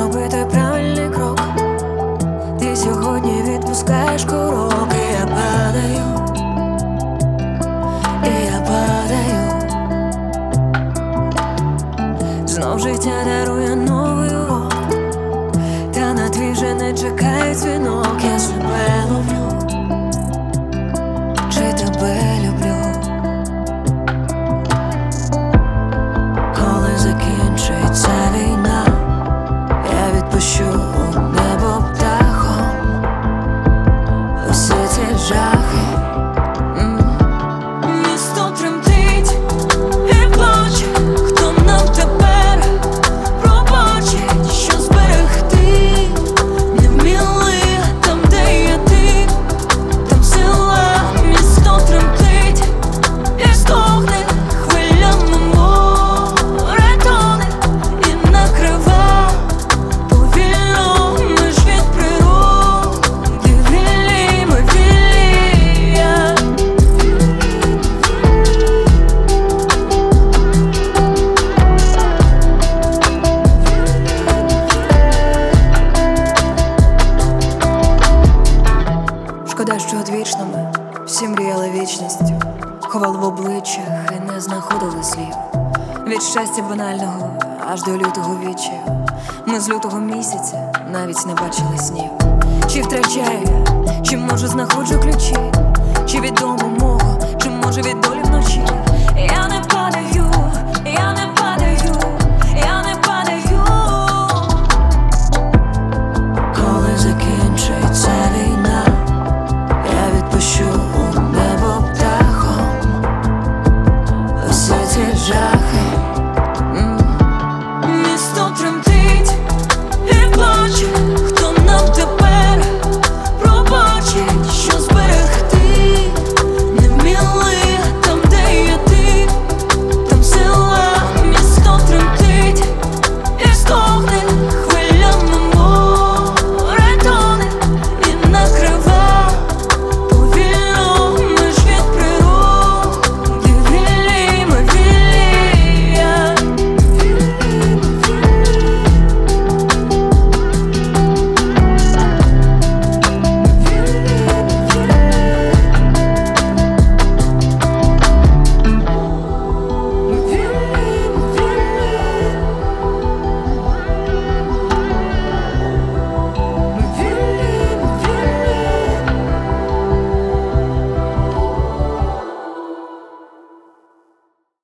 зробити правильний крок. Ти сьогодні відпускаєш курок, і я падаю, і я падаю. Знов життя дарує новий урок, та на твій вже не чекає дзвінок. Я себе ловлю, чи тебе люблю. Коли закінчиться війна, я відпущу небо птахом усі ці жахи. Місто тремтить і плаче, хто нам тепер пробачить, що зберегти не вміли там, де є ти, там сила. Місто тремтить і стогне, хвилями море тоне і накрива повільно. Ми ж від природи вільні, ми вільні. Шкода, що одвічно ми всі мріяли вічністю, ховали в обличчях і не знаходили слів. Від щастя банального аж до лютого відчаю. Ми з лютого місяця навіть не бачили снів. Чи втрачаю я, чи може знаходжу ключі, чи від дому мого, чи може від долі вночі. Я не падаю,